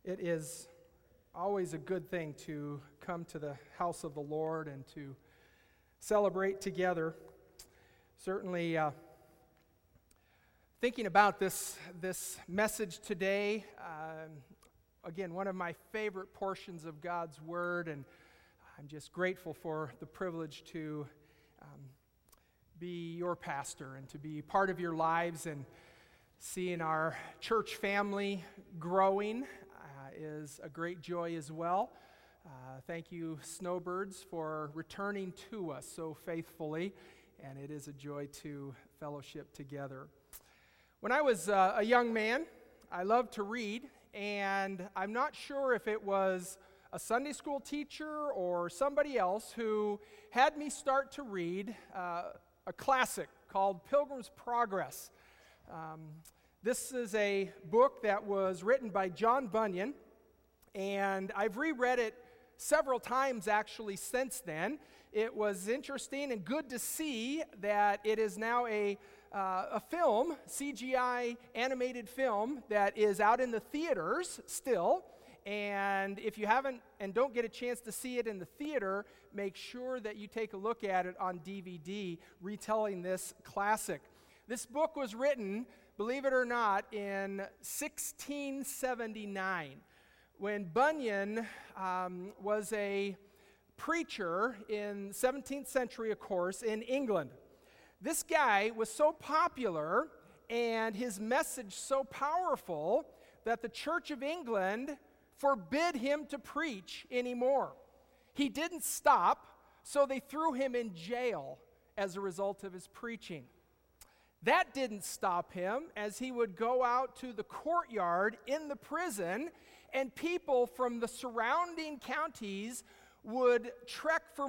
It is always a good thing to come to the house of the Lord and to celebrate together. Certainly, thinking about this message today, again, one of my favorite portions of God's Word, and I'm just grateful for the privilege to be your pastor and to be part of your lives, and seeing our church family growing is a great joy as well. Thank you, Snowbirds, for returning to us so faithfully, and it is a joy to fellowship together. When I was a young man, I loved to read, and I'm not sure if it was a Sunday school teacher or somebody else who had me start to read a classic called Pilgrim's Progress. This is a book that was written by John Bunyan, and I've reread it several times actually since then. It was interesting and good to see that it is now a film, CGI animated film, that is out in the theaters still. And if you haven't and don't get a chance to see it in the theater, make sure that you take a look at it on DVD, retelling this classic. This book was written, believe it or not, in 1679, when Bunyan was a preacher in the 17th century, of course, in England. This guy was so popular and his message so powerful that the Church of England forbid him to preach anymore. He didn't stop, so they threw him in jail as a result of his preaching. That didn't stop him, as he would go out to the courtyard in the prison, and people from the surrounding counties would trek for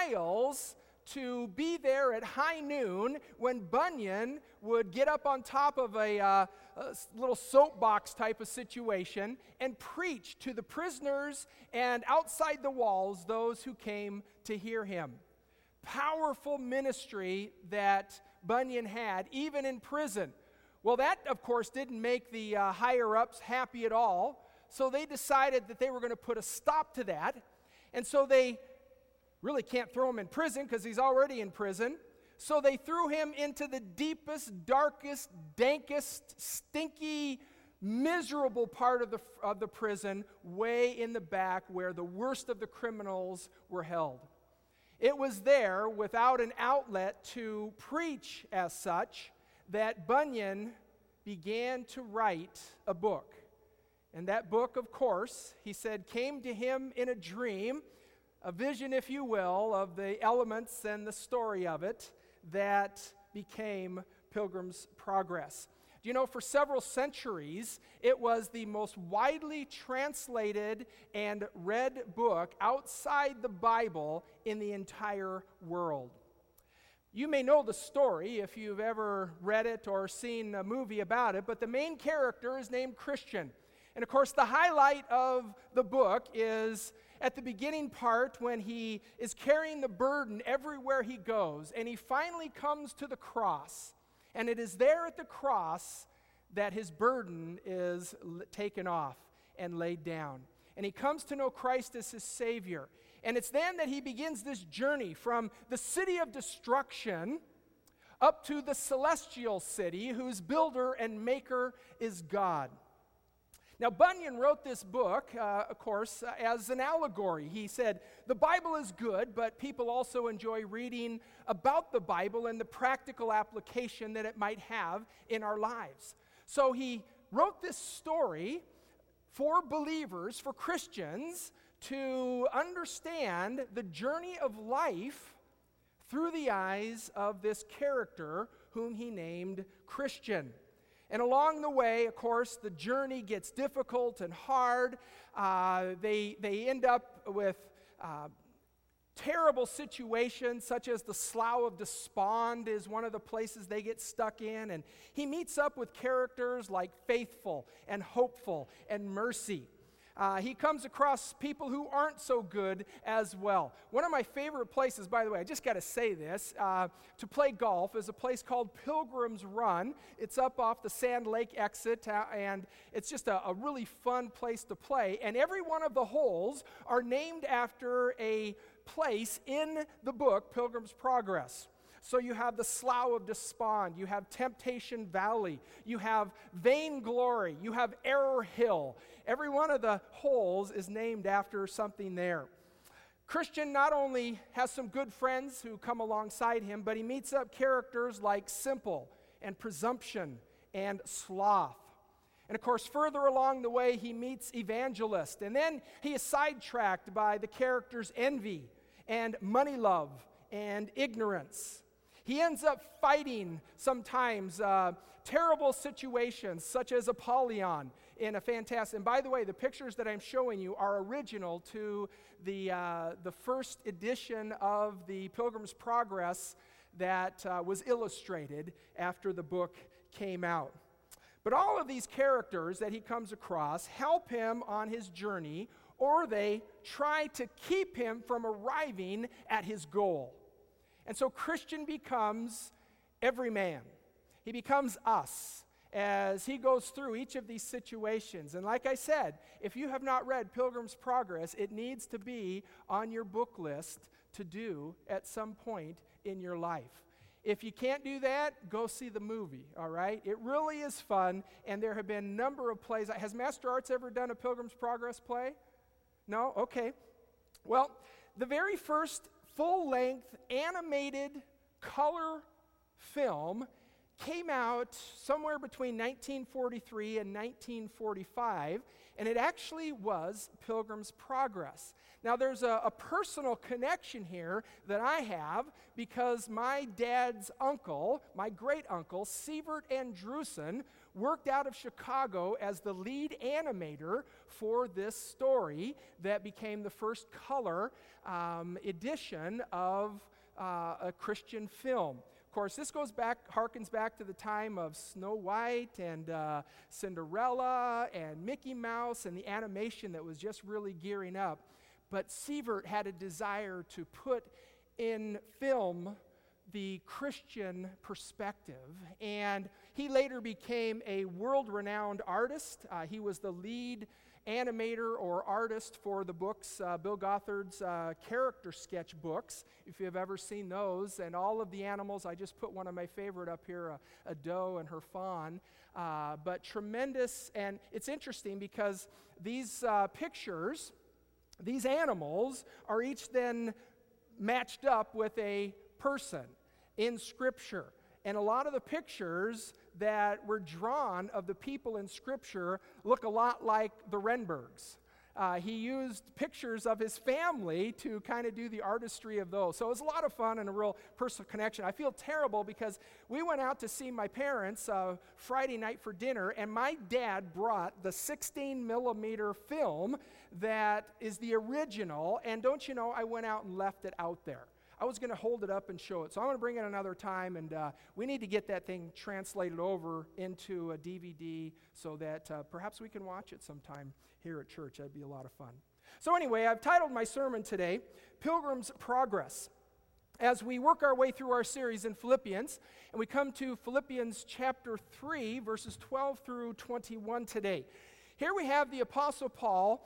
miles to be there at high noon when Bunyan would get up on top of a little soapbox type of situation and preach to the prisoners and outside the walls those who came to hear him. Powerful ministry that Bunyan had, even in prison. Well, that, of course, didn't make the higher-ups happy at all, so they decided that they were going to put a stop to that, and so they really can't throw him in prison because he's already in prison. So they threw him into the deepest, darkest, dankest, stinky, miserable part of the prison, way in the back where the worst of the criminals were held. It was there, without an outlet to preach as such, that Bunyan began to write a book. And that book, of course, he said, came to him in a dream, a vision, if you will, of the elements and the story of it that became Pilgrim's Progress. Do you know, for several centuries, it was the most widely translated and read book outside the Bible in the entire world. You may know the story if you've ever read it or seen a movie about it, but the main character is named Christian. And of course, the highlight of the book is at the beginning part when he is carrying the burden everywhere he goes, and he finally comes to the cross. And it is there at the cross that his burden is taken off and laid down. And he comes to know Christ as his Savior. And it's then that he begins this journey from the city of destruction up to the celestial city whose builder and maker is God. Now, Bunyan wrote this book, of course, as an allegory. He said, the Bible is good, but people also enjoy reading about the Bible and the practical application that it might have in our lives. So he wrote this story for believers, for Christians, to understand the journey of life through the eyes of this character whom he named Christian. And along the way, of course, the journey gets difficult and hard. They end up with terrible situations, such as the Slough of Despond is one of the places they get stuck in. And he meets up with characters like Faithful and Hopeful and Mercy. He comes across people who aren't so good as well. One of my favorite places, by the way, I just got to say this, to play golf is a place called Pilgrim's Run. It's up off the Sand Lake exit, and it's just a really fun place to play. And every one of the holes are named after a place in the book, Pilgrim's Progress. So you have the Slough of Despond, you have Temptation Valley, you have Vainglory, you have Error Hill. Every one of the holes is named after something there. Christian not only has some good friends who come alongside him, but he meets up characters like Simple and Presumption and Sloth. And of course, further along the way, he meets Evangelist. And then he is sidetracked by the characters Envy and Moneylove and Ignorance. He ends up fighting sometimes terrible situations, such as Apollyon in a fantastic. And by the way, the pictures that I'm showing you are original to the first edition of the Pilgrim's Progress that was illustrated after the book came out. But all of these characters that he comes across help him on his journey, or they try to keep him from arriving at his goal. And so Christian becomes every man. He becomes us as he goes through each of these situations. And like I said, if you have not read Pilgrim's Progress, it needs to be on your book list to do at some point in your life. If you can't do that, go see the movie, all right? It really is fun, and there have been a number of plays. Has Master Arts ever done a Pilgrim's Progress play? No? Okay. Well, the very first full-length animated color film came out somewhere between 1943 and 1945, and it actually was Pilgrim's Progress. Now, there's a personal connection here that I have because my dad's uncle, my great-uncle, Sievert Andrewson, worked out of Chicago as the lead animator for this story that became the first color edition of a Christian film. Of course, this harkens back to the time of Snow White and Cinderella and Mickey Mouse and the animation that was just really gearing up. But Sievert had a desire to put in film the Christian perspective, and he later became a world-renowned artist. He was the lead animator or artist for the books, Bill Gothard's character sketch books, if you have ever seen those, and all of the animals. I just put one of my favorite up here, a doe and her fawn, but tremendous. And it's interesting because these pictures, these animals are each then matched up with a person in Scripture. And a lot of the pictures that were drawn of the people in Scripture look a lot like the Renbergs. He used pictures of his family to kind of do the artistry of those. So it was a lot of fun and a real personal connection. I feel terrible because we went out to see my parents Friday night for dinner, and my dad brought the 16 millimeter film that is the original, and don't you know, I went out and left it out there. I was going to hold it up and show it. So I'm going to bring it another time, and we need to get that thing translated over into a DVD so that perhaps we can watch it sometime here at church. That'd be a lot of fun. So anyway, I've titled my sermon today, Pilgrim's Progress. As we work our way through our series in Philippians, and we come to Philippians chapter 3, verses 12 through 21 today. Here we have the Apostle Paul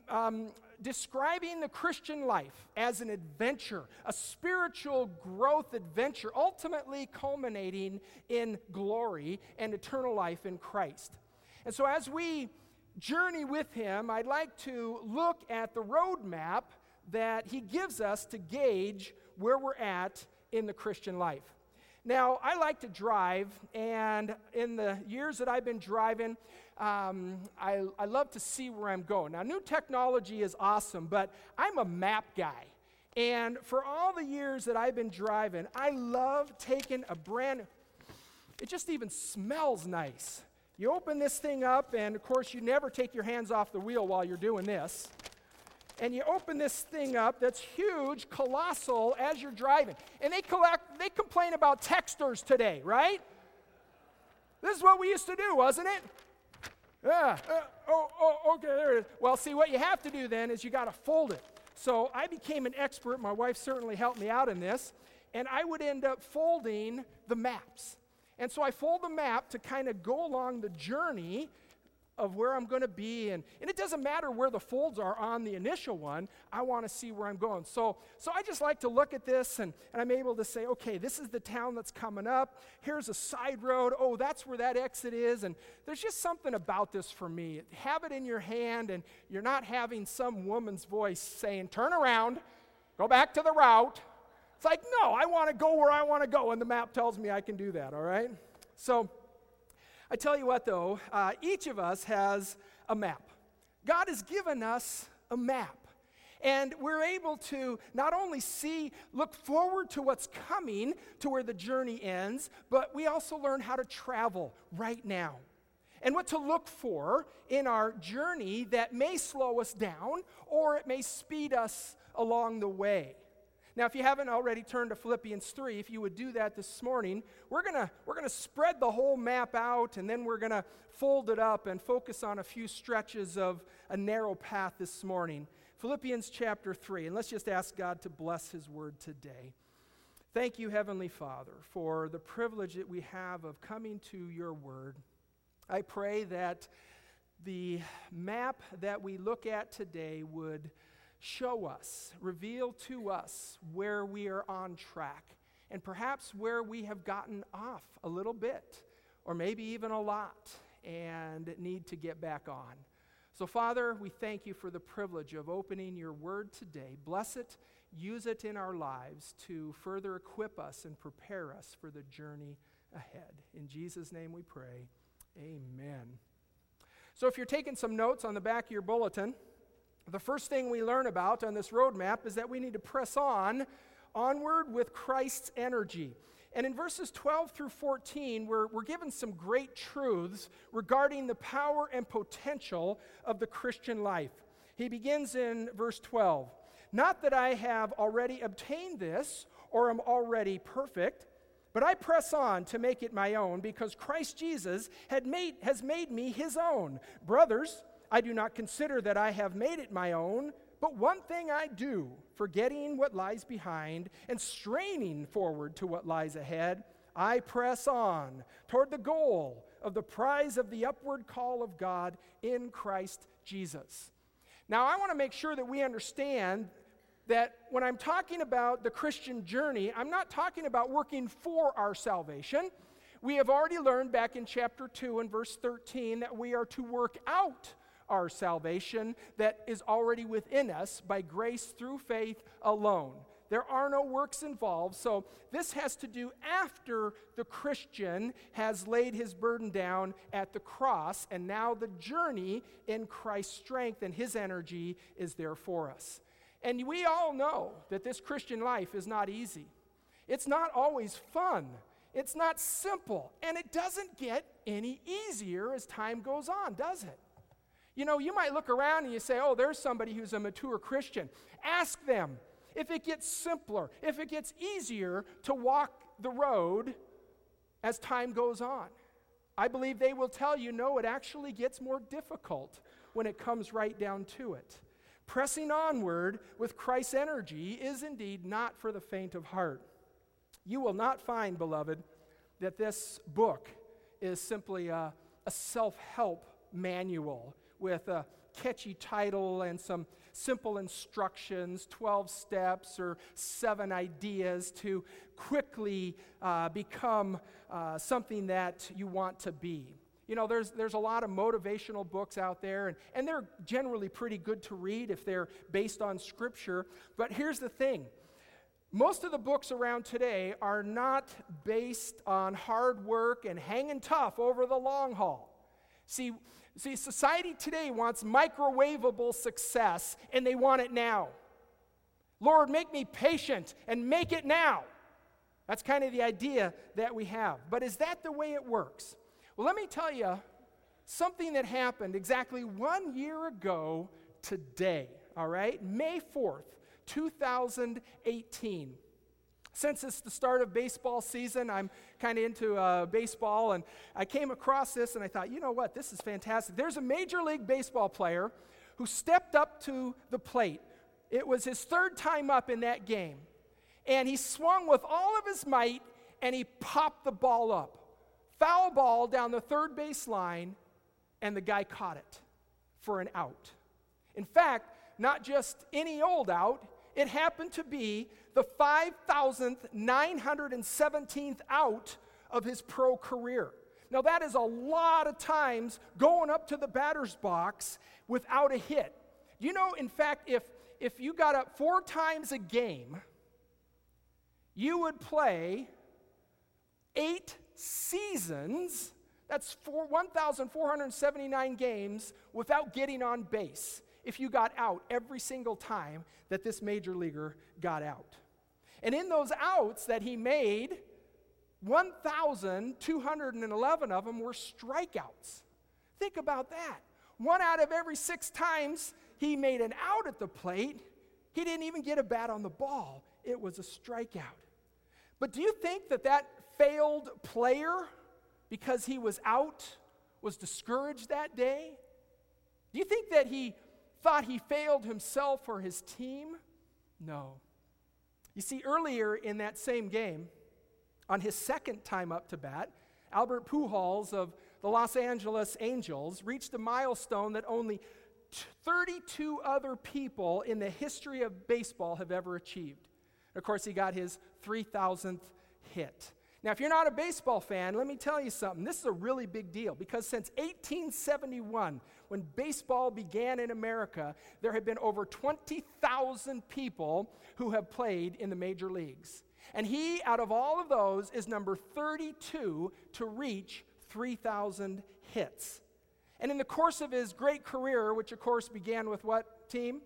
describing the Christian life as an adventure, a spiritual growth adventure, ultimately culminating in glory and eternal life in Christ. And so as we journey with him, I'd like to look at the roadmap that he gives us to gauge where we're at in the Christian life. Now, I like to drive, and in the years that I've been driving, I love to see where I'm going. Now, new technology is awesome, but I'm a map guy. And for all the years that I've been driving, I love taking it just even smells nice. You open this thing up, and of course, you never take your hands off the wheel while you're doing this. And you open this thing up that's huge, colossal, as you're driving. And they complain about texters today, right? This is what we used to do, wasn't it? Okay, there it is. Well, see, what you have to do then is you got to fold it. So I became an expert. My wife certainly helped me out in this. And I would end up folding the maps. And so I fold the map to kind of go along the journey of where I'm going to be. And it doesn't matter where the folds are on the initial one. I want to see where I'm going. So I just like to look at this, and I'm able to say, okay, this is the town that's coming up. Here's a side road. Oh, that's where that exit is. And there's just something about this for me. Have it in your hand, and you're not having some woman's voice saying, turn around, go back to the route. It's like, no, I want to go where I want to go, and the map tells me I can do that, all right? So I tell you what, though, each of us has a map. God has given us a map. And we're able to not only look forward to what's coming, to where the journey ends, but we also learn how to travel right now. And what to look for in our journey that may slow us down, or it may speed us along the way. Now, if you haven't already turned to Philippians 3, if you would do that this morning, we're gonna spread the whole map out, and then we're going to fold it up and focus on a few stretches of a narrow path this morning. Philippians chapter 3, and let's just ask God to bless his word today. Thank you, Heavenly Father, for the privilege that we have of coming to your word. I pray that the map that we look at today would show us, reveal to us where we are on track, and perhaps where we have gotten off a little bit, or maybe even a lot, and need to get back on. So, Father, we thank you for the privilege of opening your word today. Bless it, use it in our lives to further equip us and prepare us for the journey ahead. In Jesus' name we pray, amen. So if you're taking some notes on the back of your bulletin, the first thing we learn about on this roadmap is that we need to press onward with Christ's energy. And in verses 12 through 14, we're given some great truths regarding the power and potential of the Christian life. He begins in verse 12. Not that I have already obtained this or am already perfect, but I press on to make it my own because Christ Jesus has made me his own. Brothers, I do not consider that I have made it my own, but one thing I do, forgetting what lies behind and straining forward to what lies ahead, I press on toward the goal of the prize of the upward call of God in Christ Jesus. Now, I want to make sure that we understand that when I'm talking about the Christian journey, I'm not talking about working for our salvation. We have already learned back in chapter 2 and verse 13 that we are to work out our salvation that is already within us by grace through faith alone. There are no works involved, so this has to do after the Christian has laid his burden down at the cross, and now the journey in Christ's strength and his energy is there for us. And we all know that this Christian life is not easy. It's not always fun. It's not simple, and it doesn't get any easier as time goes on, does it? You know, you might look around and you say, oh, there's somebody who's a mature Christian. Ask them if it gets simpler, if it gets easier to walk the road as time goes on. I believe they will tell you, no, it actually gets more difficult when it comes right down to it. Pressing onward with Christ's energy is indeed not for the faint of heart. You will not find, beloved, that this book is simply a self-help manual with a catchy title and some simple instructions, 12 steps or 7 ideas to quickly become something that you want to be. You know, there's a lot of motivational books out there, and they're generally pretty good to read if they're based on Scripture. But here's the thing. Most of the books around today are not based on hard work and hanging tough over the long haul. See, society today wants microwavable success, and they want it now. Lord, make me patient and make it now. That's kind of the idea that we have. But is that the way it works? Well, let me tell you something that happened exactly 1 year ago today, all right? May 4th, 2018. Since it's the start of baseball season, I'm kind of into baseball, and I came across this, and I thought, you know what, this is fantastic. There's a Major League Baseball player who stepped up to the plate. It was his third time up in that game, and he swung with all of his might, and he popped the ball up. Foul ball down the third base line, and the guy caught it for an out. In fact, not just any old out, it happened to be the 5,917th out of his pro career. Now that is a lot of times going up to the batter's box without a hit. You know, in fact, if you got up 4 times a game, you would play 8 seasons. That's 1,479 games without getting on base if you got out every single time that this major leaguer got out. And in those outs that he made, 1,211 of them were strikeouts. Think about that. 1 out of every 6 times he made an out at the plate, he didn't even get a bat on the ball. It was a strikeout. But do you think that failed player, because he was out, was discouraged that day? Do you think that he thought he failed himself or his team? No. You see, earlier in that same game, on his second time up to bat, Albert Pujols of the Los Angeles Angels reached a milestone that only 32 other people in the history of baseball have ever achieved. Of course, he got his 3,000th hit. Now, if you're not a baseball fan, let me tell you something. This is a really big deal because since 1871, when baseball began in America, there have been over 20,000 people who have played in the major leagues. And he, out of all of those, is number 32 to reach 3,000 hits. And in the course of his great career, which of course began with what team?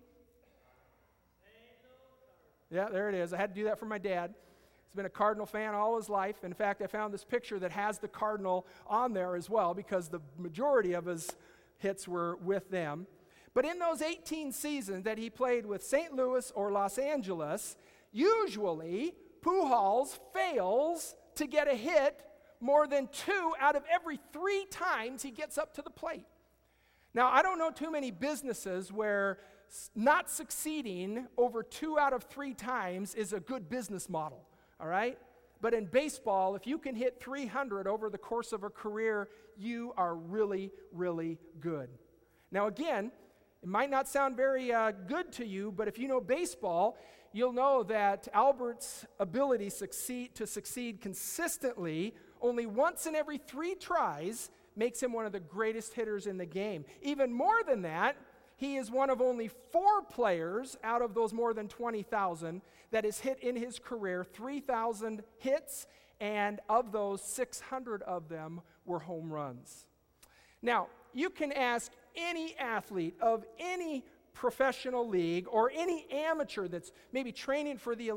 Yeah, there it is. I had to do that for my dad. He's been a Cardinal fan all his life. In fact, I found this picture that has the Cardinal on there as well because the majority of his hits were with them. But in those 18 seasons that he played with St. Louis or Los Angeles, usually Pujols fails to get a hit more than 2 out of every 3 times he gets up to the plate. Now, I don't know too many businesses where not succeeding over 2 out of 3 times is a good business model. All right? But in baseball, if you can hit 300 over the course of a career, you are really, really good. Now again, it might not sound very good to you, but if you know baseball, you'll know that Albert's ability to succeed consistently only once in every 3 tries makes him one of the greatest hitters in the game. Even more than that, he is one of only 4 players out of those more than 20,000 that has hit in his career 3,000 hits, and of those, 600 of them were home runs. Now, you can ask any athlete of any professional league or any amateur that's maybe training for the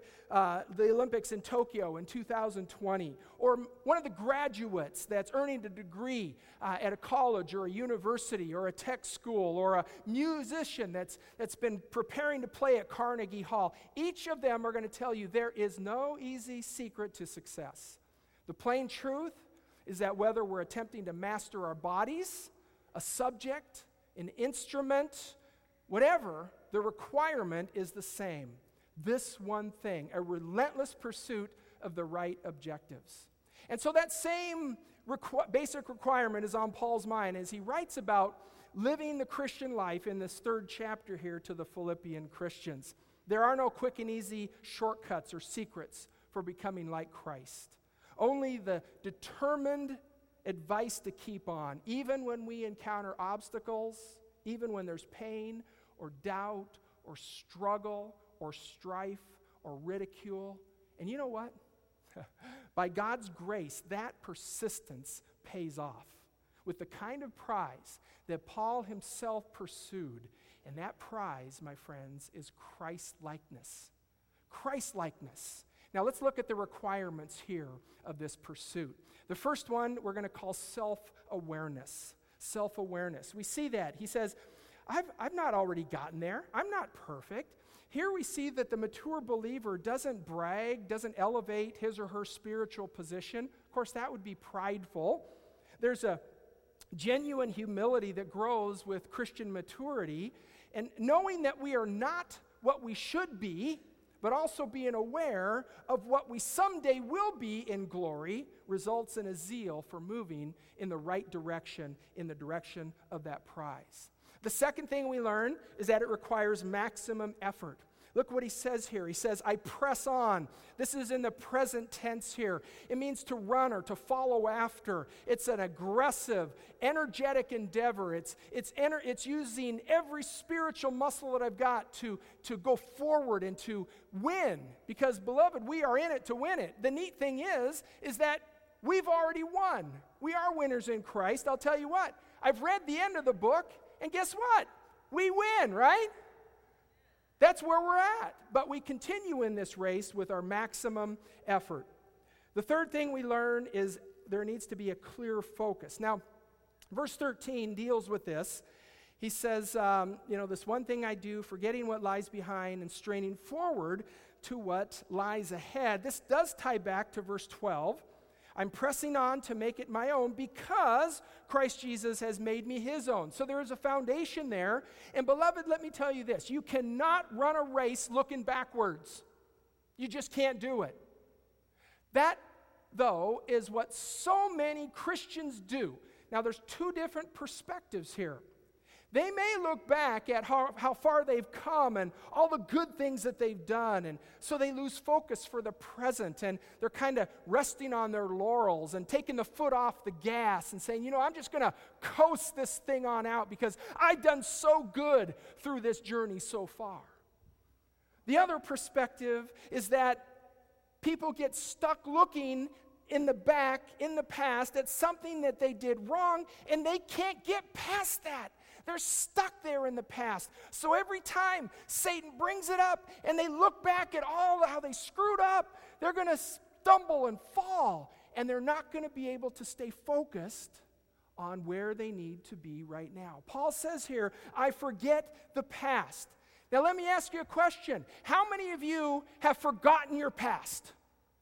Olympics in Tokyo in 2020, or one of the graduates that's earning a degree at a college or a university or a tech school, or a musician that's been preparing to play at Carnegie Hall. Each of them are going to tell you there is no easy secret to success. The plain truth is that whether we're attempting to master our bodies, a subject, an instrument, whatever, the requirement is the same. This one thing, a relentless pursuit of the right objectives. And so that same basic requirement is on Paul's mind as he writes about living the Christian life in this 3rd chapter here to the Philippian Christians. There are no quick and easy shortcuts or secrets for becoming like Christ. Only the determined advice to keep on, even when we encounter obstacles, even when there's pain or doubt or struggle or strife or ridicule. And you know what? By God's grace, that persistence pays off with the kind of prize that Paul himself pursued. And that prize, my friends, is Christ-likeness. Christ-likeness. Now let's look at the requirements here of this pursuit. The first one we're going to call self-awareness. Self-awareness. We see that. He says, I've not already gotten there. I'm not perfect. Here we see that the mature believer doesn't brag, doesn't elevate his or her spiritual position. Of course, that would be prideful. There's a genuine humility that grows with Christian maturity, and knowing that we are not what we should be, but also being aware of what we someday will be in glory, results in a zeal for moving in the right direction, in the direction of that prize. The second thing we learn is that it requires maximum effort. Look what he says here. He says, I press on. This is in the present tense here. It means to run or to follow after. It's an aggressive, energetic endeavor. It's using every spiritual muscle that I've got to go forward and to win. Because, beloved, we are in it to win it. The neat thing is that we've already won. We are winners in Christ. I'll tell you what. I've read the end of the book, and guess what? We win, right? That's where we're at. But we continue in this race with our maximum effort. The third thing we learn is there needs to be a clear focus. Now, verse 13 deals with this. He says, this one thing I do, forgetting what lies behind and straining forward to what lies ahead. This does tie back to verse 12. I'm pressing on to make it my own because Christ Jesus has made me his own. So there is a foundation there. And beloved, let me tell you this. You cannot run a race looking backwards. You just can't do it. That, though, is what so many Christians do. Now, there's two different perspectives here. They may look back at how far they've come and all the good things that they've done, and so they lose focus for the present, and they're kind of resting on their laurels and taking the foot off the gas and saying, I'm just going to coast this thing on out because I've done so good through this journey so far. The other perspective is that people get stuck looking in the back, in the past, at something that they did wrong, and they can't get past that. They're stuck there in the past. So every time Satan brings it up and they look back at all how they screwed up, they're going to stumble and fall, and they're not going to be able to stay focused on where they need to be right now. Paul says here, I forget the past. Now let me ask you a question. How many of you have forgotten your past?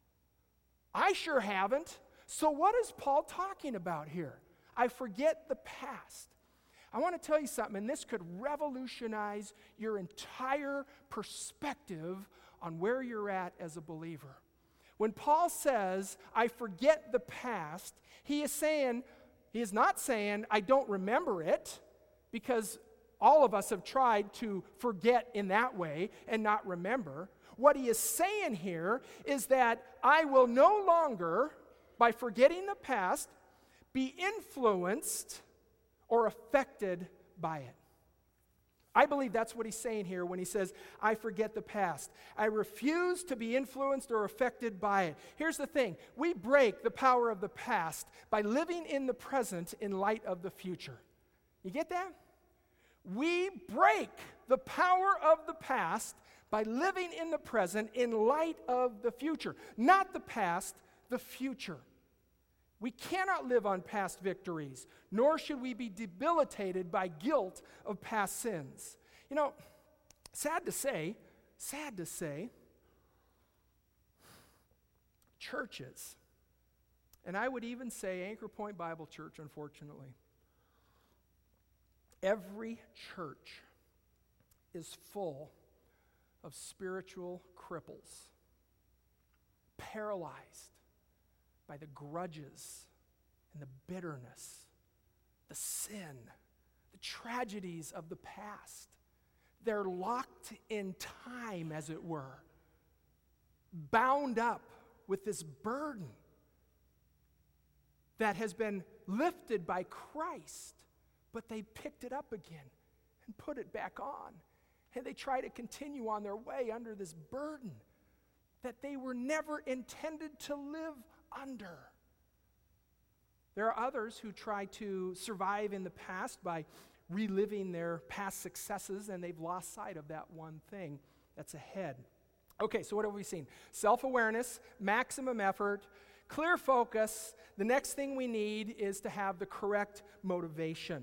I sure haven't. So what is Paul talking about here? I forget the past. I want to tell you something, and this could revolutionize your entire perspective on where you're at as a believer. When Paul says, I forget the past, he is not saying, I don't remember it, because all of us have tried to forget in that way and not remember. What he is saying here is that I will no longer, by forgetting the past, be influenced or affected by it. I believe that's what he's saying here when he says, I forget the past. I refuse to be influenced or affected by it. Here's the thing. We break the power of the past by living in the present in light of the future. You get that? We break the power of the past by living in the present in light of the future. Not the past, the future. We cannot live on past victories, nor should we be debilitated by guilt of past sins. Sad to say, churches, and I would even say Anchor Point Bible Church, unfortunately, every church is full of spiritual cripples, paralyzed by the grudges and the bitterness, the sin, the tragedies of the past. They're locked in time, as it were, bound up with this burden that has been lifted by Christ, but they picked it up again and put it back on. And they try to continue on their way under this burden that they were never intended to live under. There are others who try to survive in the past by reliving their past successes, and they've lost sight of that one thing that's ahead. Okay, so what have we seen? Self-awareness, maximum effort, clear focus. The next thing we need is to have the correct motivation.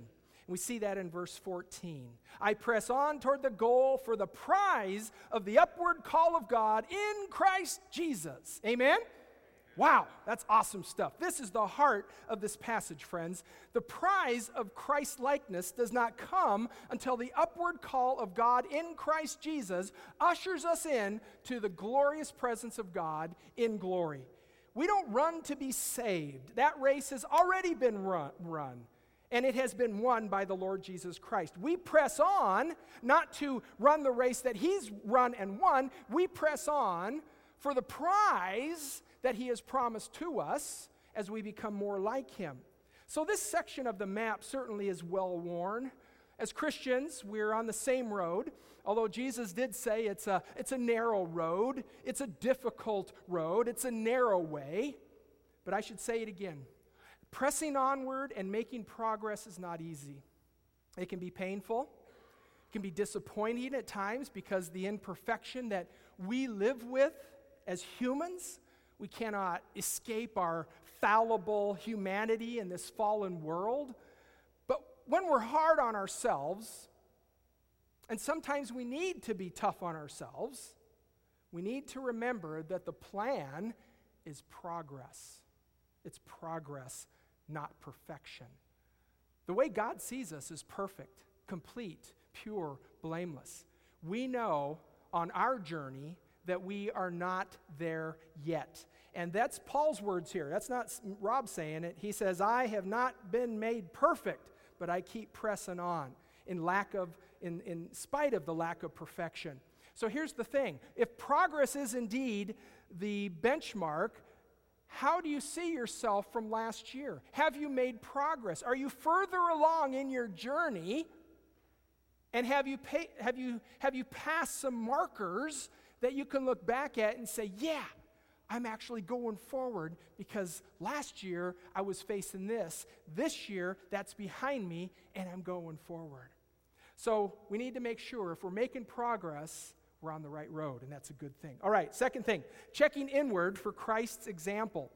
We see that in verse 14. I press on toward the goal for the prize of the upward call of God in Christ Jesus. Amen? Wow, that's awesome stuff. This is the heart of this passage, friends. The prize of Christ-likeness does not come until the upward call of God in Christ Jesus ushers us in to the glorious presence of God in glory. We don't run to be saved. That race has already been run. And it has been won by the Lord Jesus Christ. We press on, not to run the race that he's run and won. We press on for the prize that he has promised to us as we become more like him. So this section of the map certainly is well worn. As Christians, we're on the same road, although Jesus did say it's a narrow road, it's a difficult road, it's a narrow way. But I should say it again. Pressing onward and making progress is not easy. It can be painful. It can be disappointing at times because the imperfection that we live with as humans, we cannot escape our fallible humanity in this fallen world. But when we're hard on ourselves, and sometimes we need to be tough on ourselves, we need to remember that the plan is progress. It's progress, not perfection. The way God sees us is perfect, complete, pure, blameless. We know on our journey that we are not there yet. And that's Paul's words here. That's not Rob saying it. He says, I have not been made perfect, but I keep pressing on in spite of the lack of perfection. So here's the thing. If progress is indeed the benchmark, how do you see yourself from last year? Have you made progress? Are you further along in your journey? And have you passed some markers that you can look back at and say, yeah, I'm actually going forward because last year I was facing this. This year, that's behind me, and I'm going forward. So we need to make sure if we're making progress, we're on the right road, and that's a good thing. All right, second thing, checking inward for Christ's example.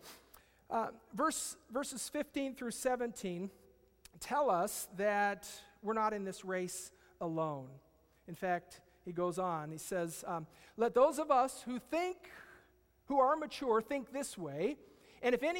Verses 15 through 17 tell us that we're not in this race alone. In fact, he goes on, he says, let those of us who are mature think this way, and if in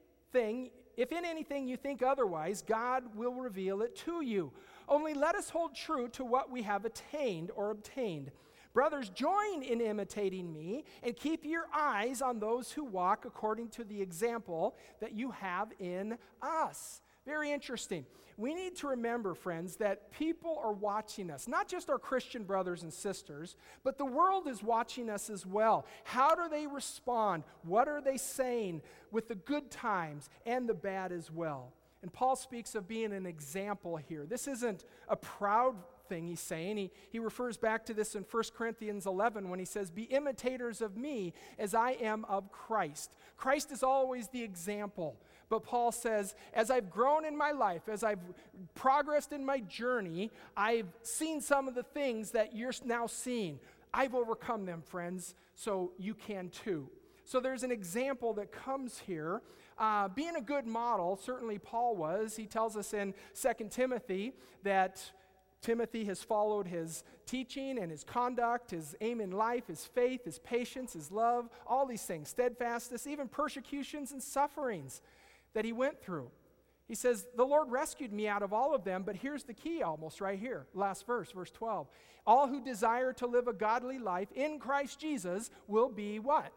anything you think otherwise, God will reveal it to you. Only let us hold true to what we have attained or obtained. Brothers, join in imitating me and keep your eyes on those who walk according to the example that you have in us. Very interesting. We need to remember, friends, that people are watching us, not just our Christian brothers and sisters, but the world is watching us as well. How do they respond? What are they saying with the good times and the bad as well? And Paul speaks of being an example here. This isn't a proud thing he's saying. He refers back to this in 1 Corinthians 11 when he says, be imitators of me as I am of Christ. Christ is always the example. But Paul says, as I've grown in my life, as I've progressed in my journey, I've seen some of the things that you're now seeing. I've overcome them, friends, so you can too. So there's an example that comes here. Being a good model, certainly Paul was. He tells us in 2 Timothy that Timothy has followed his teaching and his conduct, his aim in life, his faith, his patience, his love, all these things, steadfastness, even persecutions and sufferings that he went through. He says, the Lord rescued me out of all of them, but here's the key almost right here, last verse 12. All who desire to live a godly life in Christ Jesus will be what?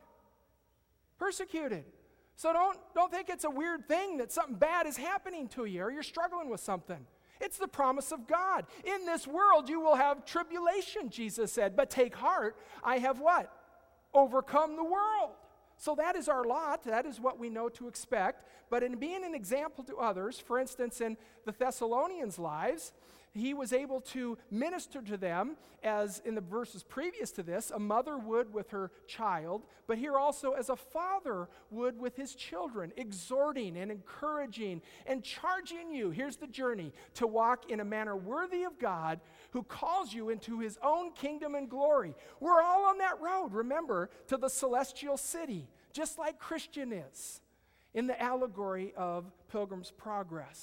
Persecuted. So don't think it's a weird thing that something bad is happening to you or you're struggling with something. It's the promise of God. In this world you will have tribulation, Jesus said, but take heart, I have what? Overcome the world. So that is our lot. That is what we know to expect. But in being an example to others, for instance, in the Thessalonians' lives, he was able to minister to them as in the verses previous to this, a mother would with her child, but here also as a father would with his children, exhorting and encouraging and charging you, here's the journey, to walk in a manner worthy of God who calls you into his own kingdom and glory. We're all on that road, remember, to the celestial city, just like Christian is in the allegory of Pilgrim's Progress.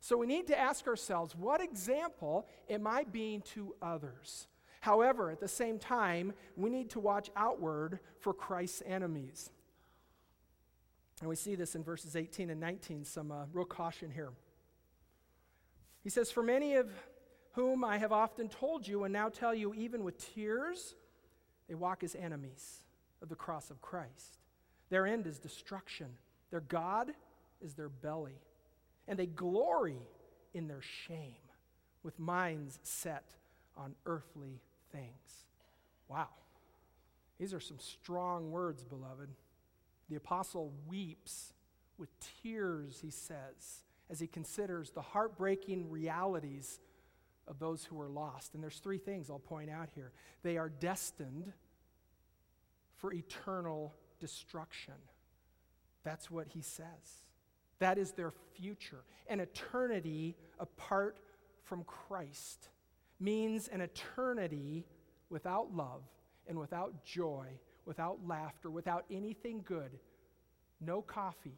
So we need to ask ourselves, what example am I being to others? However, at the same time, we need to watch outward for Christ's enemies. And we see this in verses 18 and 19, some real caution here. He says, "For many of whom I have often told you and now tell you even with tears, they walk as enemies of the cross of Christ. Their end is destruction. Their God is their belly. And they glory in their shame with minds set on earthly things." Wow. These are some strong words, beloved. The apostle weeps with tears, he says, as he considers the heartbreaking realities of those who are lost. And there's three things I'll point out here. They are destined for eternal destruction. That's what he says. That is their future. An eternity apart from Christ means an eternity without love and without joy, without laughter, without anything good. No coffee.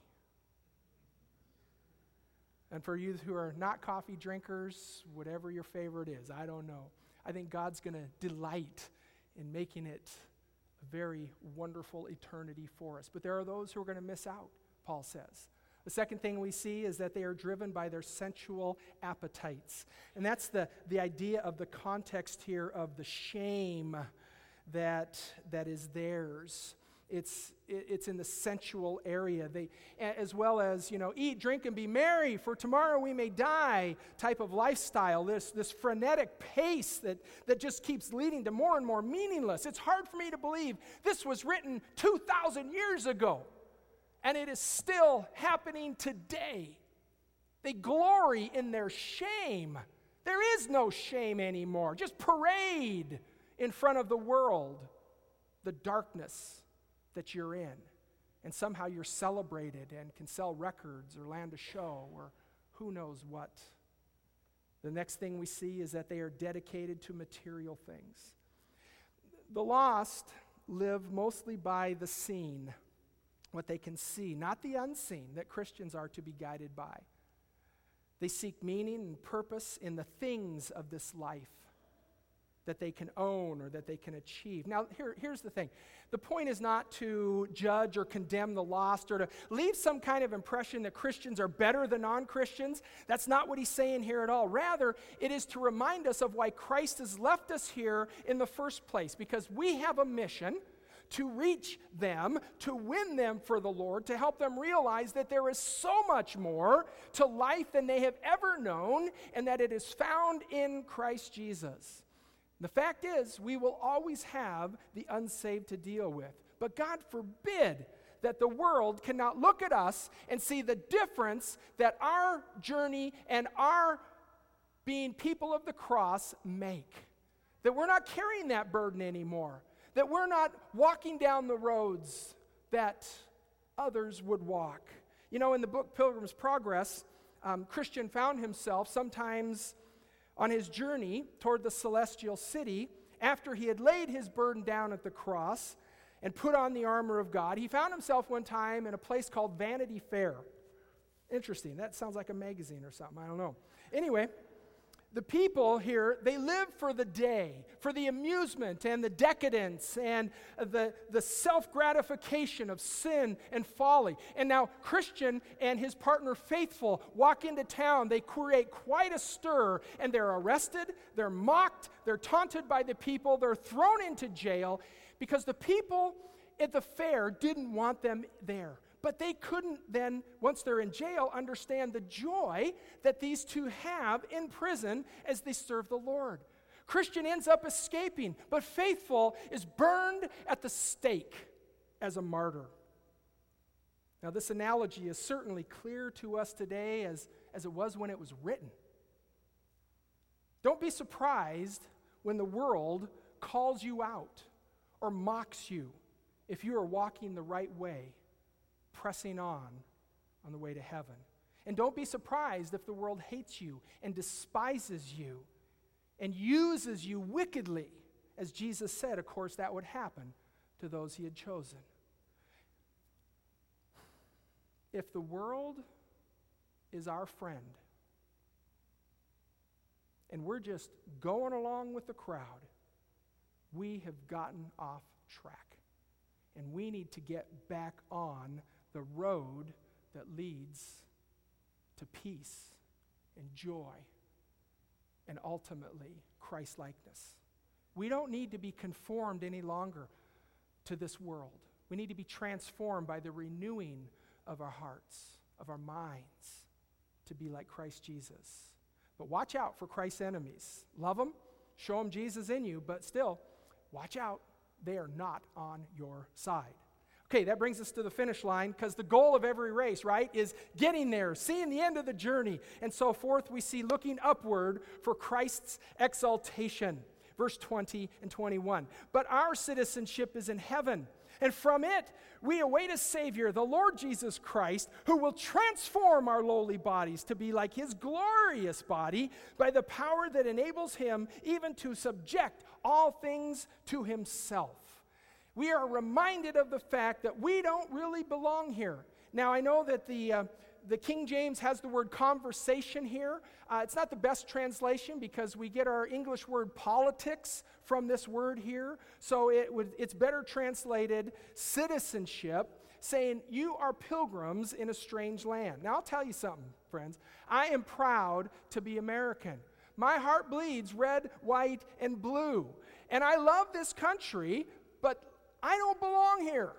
And for you who are not coffee drinkers, whatever your favorite is, I don't know. I think God's going to delight in making it a very wonderful eternity for us. But there are those who are going to miss out, Paul says. The second thing we see is that they are driven by their sensual appetites. And that's the idea of the context here of the shame that is theirs. It's in the sensual area. They, as well as, eat, drink, and be merry, for tomorrow we may die type of lifestyle, this frenetic pace that just keeps leading to more and more meaningless. It's hard for me to believe this was written 2,000 years ago. And it is still happening today. They glory in their shame. There is no shame anymore. Just parade in front of the world the darkness that you're in. And somehow you're celebrated and can sell records or land a show or who knows what. The next thing we see is that they are dedicated to material things. The lost live mostly by the seen, what they can see, not the unseen that Christians are to be guided by. They seek meaning and purpose in the things of this life that they can own or that they can achieve. Now, here's the thing. The point is not to judge or condemn the lost or to leave some kind of impression that Christians are better than non-Christians. That's not what he's saying here at all. Rather, it is to remind us of why Christ has left us here in the first place, because we have a mission to reach them, to win them for the Lord, to help them realize that there is so much more to life than they have ever known, and that it is found in Christ Jesus. The fact is, we will always have the unsaved to deal with. But God forbid that the world cannot look at us and see the difference that our journey and our being people of the cross make. That we're not carrying that burden anymore. That we're not walking down the roads that others would walk. In the book Pilgrim's Progress, Christian found himself sometimes on his journey toward the celestial city, after he had laid his burden down at the cross and put on the armor of God, he found himself one time in a place called Vanity Fair. Interesting. That sounds like a magazine or something. I don't know. Anyway, the people here, they live for the day, for the amusement and the decadence and the self-gratification of sin and folly. And now Christian and his partner Faithful walk into town. They create quite a stir, and they're arrested, they're mocked, they're taunted by the people, they're thrown into jail because the people at the fair didn't want them there. But they couldn't then, once they're in jail, understand the joy that these two have in prison as they serve the Lord. Christian ends up escaping, but Faithful is burned at the stake as a martyr. Now, this analogy is certainly clear to us today as it was when it was written. Don't be surprised when the world calls you out or mocks you if you are walking the right way, pressing on the way to heaven. And don't be surprised if the world hates you and despises you and uses you wickedly. As Jesus said, of course, that would happen to those he had chosen. If the world is our friend, and we're just going along with the crowd, we have gotten off track. And we need to get back on the road that leads to peace and joy and ultimately Christ-likeness. We don't need to be conformed any longer to this world. We need to be transformed by the renewing of our hearts, of our minds, to be like Christ Jesus. But watch out for Christ's enemies. Love them, show them Jesus in you, but still, watch out. They are not on your side. Okay, that brings us to the finish line, because the goal of every race, right, is getting there, seeing the end of the journey, and so forth. We see looking upward for Christ's exaltation. Verse 20 and 21. But our citizenship is in heaven, and from it we await a Savior, the Lord Jesus Christ, who will transform our lowly bodies to be like his glorious body by the power that enables him even to subject all things to himself. We are reminded of the fact that we don't really belong here. Now, I know that the King James has the word conversation here. It's not the best translation because we get our English word politics from this word here. So it's better translated citizenship, saying you are pilgrims in a strange land. Now, I'll tell you something, friends. I am proud to be American. My heart bleeds red, white, and blue. And I love this country, but I don't belong here.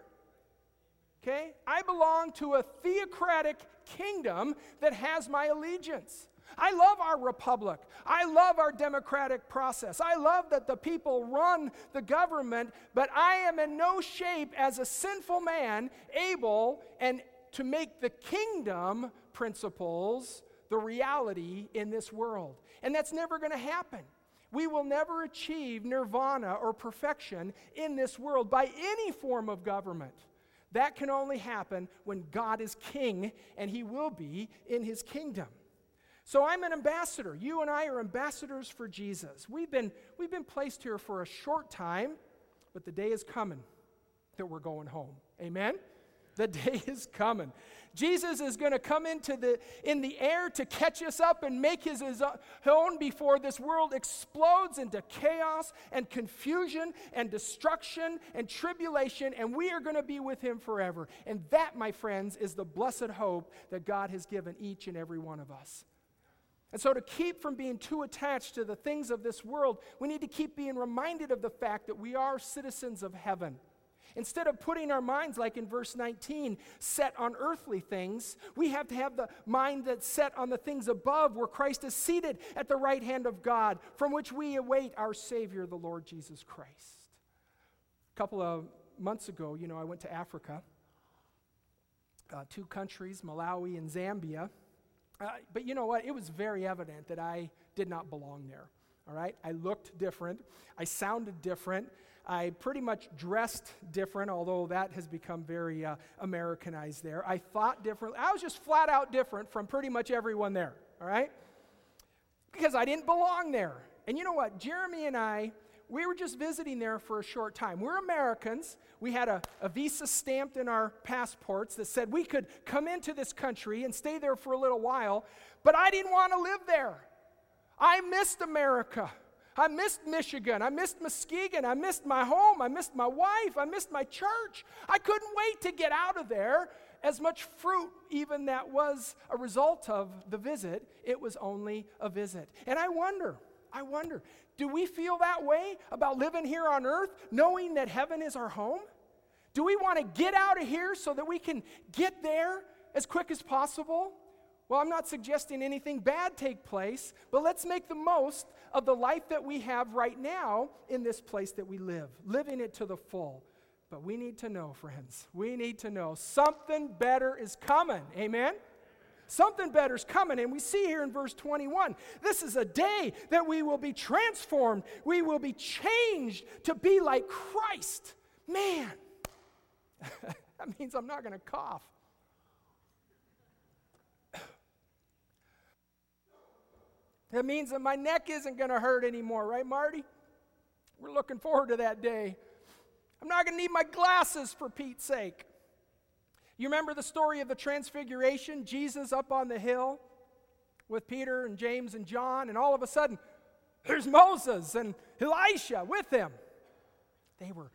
Okay? I belong to a theocratic kingdom that has my allegiance. I love our republic. I love our democratic process. I love that the people run the government, but I am in no shape as a sinful man able and to make the kingdom principles the reality in this world. And that's never going to happen. We will never achieve nirvana or perfection in this world by any form of government. That can only happen when God is king, and he will be in his kingdom. So I'm an ambassador. You and I are ambassadors for Jesus. We've been placed here for a short time, but the day is coming that we're going home. Amen? The day is coming. Jesus is going to come in the air to catch us up and make his own before this world explodes into chaos and confusion and destruction and tribulation, and we are going to be with him forever. And that, my friends, is the blessed hope that God has given each and every one of us. And so to keep from being too attached to the things of this world, we need to keep being reminded of the fact that we are citizens of heaven. Instead of putting our minds, like in verse 19, set on earthly things, we have to have the mind that's set on the things above, where Christ is seated at the right hand of God, from which we await our Savior, the Lord Jesus Christ. A couple of months ago, I went to Africa, 2 countries, Malawi and Zambia. But you know what? It was very evident that I did not belong there. All right? I looked different. I sounded different. I pretty much dressed different, although that has become very Americanized there. I thought differently. I was just flat out different from pretty much everyone there, all right? Because I didn't belong there. And you know what? Jeremy and I, we were just visiting there for a short time. We're Americans. We had a visa stamped in our passports that said we could come into this country and stay there for a little while, but I didn't want to live there. I missed America. I missed Michigan. I missed Muskegon. I missed my home. I missed my wife. I missed my church. I couldn't wait to get out of there. As much fruit even that was a result of the visit, it was only a visit. And I wonder, do we feel that way about living here on earth, knowing that heaven is our home? Do we want to get out of here so that we can get there as quick as possible? Well, I'm not suggesting anything bad take place, but let's make the most of the life that we have right now in this place that we live, living it to the full. But we need to know, friends, something better is coming. Amen? Something better is coming, and we see here in verse 21, this is a day that we will be transformed. We will be changed to be like Christ. Man, that means I'm not going to cough. That means that my neck isn't going to hurt anymore, right, Marty? We're looking forward to that day. I'm not going to need my glasses, for Pete's sake. You remember the story of the Transfiguration? Jesus up on the hill with Peter and James and John, and all of a sudden, There's Moses and Elisha with him. They were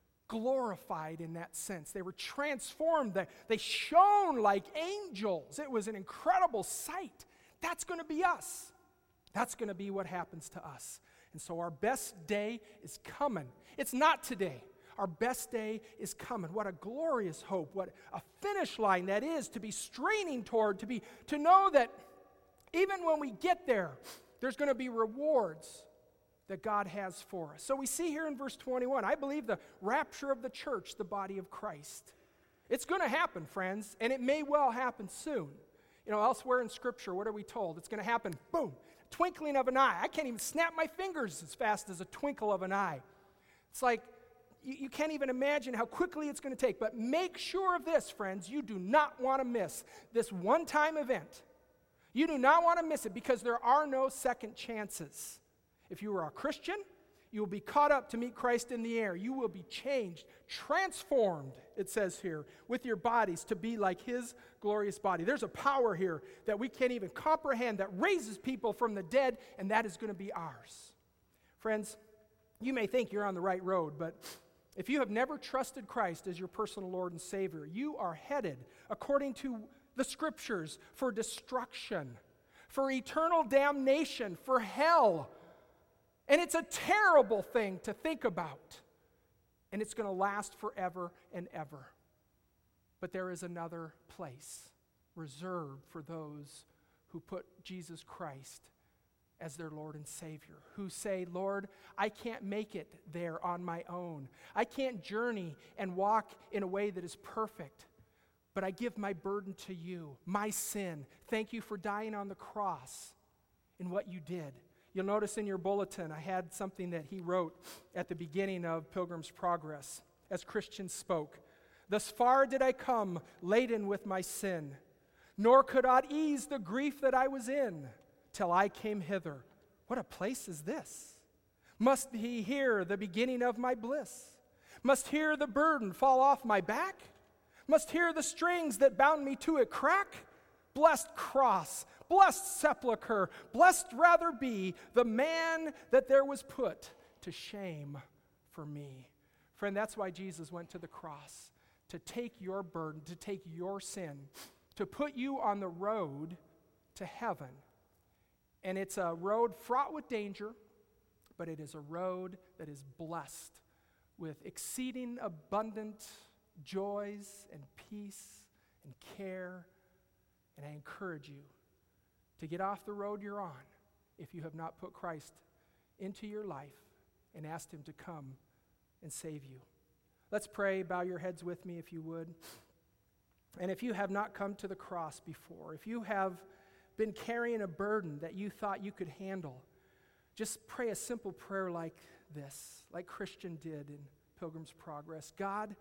glorified in that sense. They were transformed. They shone like angels. It was an incredible sight. That's going to be us. That's going to be what happens to us. And so our best day is coming. It's not today. Our best day is coming. What a glorious hope. What a finish line that is to be straining toward, to know that even when we get there, there's going to be rewards that God has for us. So we see here in verse 21, I believe the rapture of the church, the body of Christ. It's going to happen, friends, and it may well happen soon. Elsewhere in Scripture, what are we told? It's going to happen, boom, twinkling of an eye. I can't even snap my fingers as fast as a twinkle of an eye. It's like you can't even imagine how quickly it's going to take. But make sure of this, friends, you do not want to miss this one-time event. You do not want to miss it because there are no second chances. If you are a Christian, you will be caught up to meet Christ in the air. You will be changed, transformed, it says here, with your bodies to be like His glorious body. There's a power here that we can't even comprehend that raises people from the dead, and that is going to be ours. Friends, you may think you're on the right road, but if you have never trusted Christ as your personal Lord and Savior, you are headed, according to the Scriptures, for destruction, for eternal damnation, for hell. And it's a terrible thing to think about. And it's going to last forever and ever. But there is another place reserved for those who put Jesus Christ as their Lord and Savior, who say, Lord, I can't make it there on my own. I can't journey and walk in a way that is perfect. But I give my burden to you, my sin. Thank you for dying on the cross in what you did. You'll notice in your bulletin, I had something that he wrote at the beginning of Pilgrim's Progress as Christians spoke. Thus far did I come, laden with my sin, nor could aught ease the grief that I was in, till I came hither. What a place is this? Must he hear the beginning of my bliss? Must hear the burden fall off my back? Must hear the strings that bound me to it crack? Blessed cross, blessed sepulchre, blessed rather be the man that there was put to shame for me. Friend, that's why Jesus went to the cross, to take your burden, to take your sin, to put you on the road to heaven. And it's a road fraught with danger, but it is a road that is blessed with exceeding abundant joys and peace and care. And I encourage you to get off the road you're on if you have not put Christ into your life and asked Him to come and save you. Let's pray. Bow your heads with me if you would. And if you have not come to the cross before, if you have been carrying a burden that you thought you could handle, just pray a simple prayer like this, like Christian did in Pilgrim's Progress. God,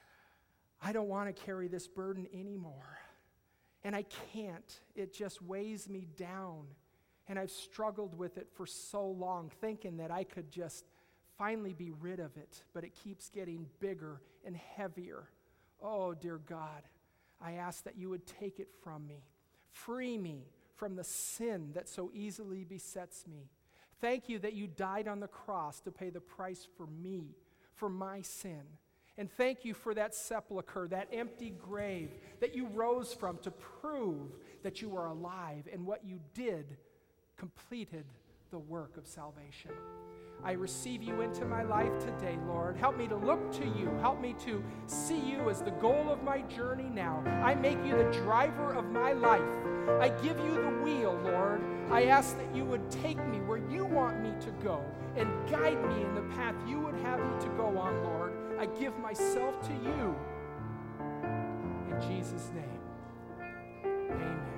I don't want to carry this burden anymore. And I can't. It just weighs me down. And I've struggled with it for so long, thinking that I could just finally be rid of it. But it keeps getting bigger and heavier. Oh, dear God, I ask that you would take it from me. Free me from the sin that so easily besets me. Thank you that you died on the cross to pay the price for me, for my sin. And thank you for that sepulcher, that empty grave that you rose from to prove that you are alive, and what you did completed the work of salvation. I receive you into my life today, Lord. Help me to look to you. Help me to see you as the goal of my journey now. I make you the driver of my life. I give you the wheel, Lord. I ask that you would take me where you want me to go and guide me in the path you would have me to go on, Lord. I give myself to you. In Jesus' name, amen.